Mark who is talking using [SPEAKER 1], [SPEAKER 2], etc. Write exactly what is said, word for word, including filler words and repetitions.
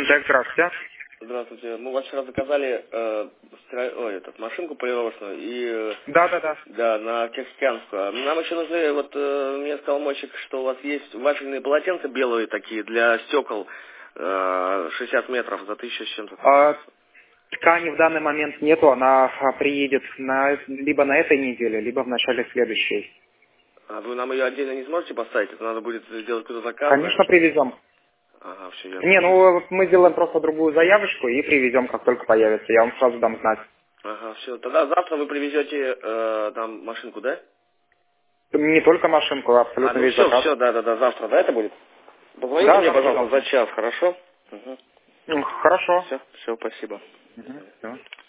[SPEAKER 1] Так, здравствуйте.
[SPEAKER 2] Здравствуйте. Мы у вас вчера заказали э, стра... Ой, этот, машинку полировочную и э,
[SPEAKER 1] Да, да, да.
[SPEAKER 2] да, на Тихоокеанскую. Нам еще нужны, вот э, мне сказал мойщик, что у вас есть вафельные полотенца белые такие для стекол э, шестьдесят метров за тысячу с чем-то.
[SPEAKER 1] А, ткани в данный момент нету, она а, приедет на, либо на этой неделе, либо в начале следующей.
[SPEAKER 2] А вы нам ее отдельно не сможете поставить? Это надо будет сделать какой-то заказ,
[SPEAKER 1] Конечно,
[SPEAKER 2] да?
[SPEAKER 1] привезем.
[SPEAKER 2] Ага, все, я
[SPEAKER 1] Не,
[SPEAKER 2] понял.
[SPEAKER 1] ну мы сделаем просто другую заявочку и привезем, как только появится. Я вам сразу дам знать.
[SPEAKER 2] Ага, все. Тогда завтра вы привезете э, там машинку, да?
[SPEAKER 1] Не только машинку, а
[SPEAKER 2] А,
[SPEAKER 1] абсолютно
[SPEAKER 2] ну
[SPEAKER 1] весь
[SPEAKER 2] все,
[SPEAKER 1] заказ.
[SPEAKER 2] все, да, да, да, завтра, да, это будет? Позвоните
[SPEAKER 1] Да,
[SPEAKER 2] мне,
[SPEAKER 1] завтра,
[SPEAKER 2] пожалуйста,
[SPEAKER 1] завтра.
[SPEAKER 2] за час, хорошо? Угу.
[SPEAKER 1] М, Хорошо.
[SPEAKER 2] Все, все, спасибо.
[SPEAKER 1] Угу, всё.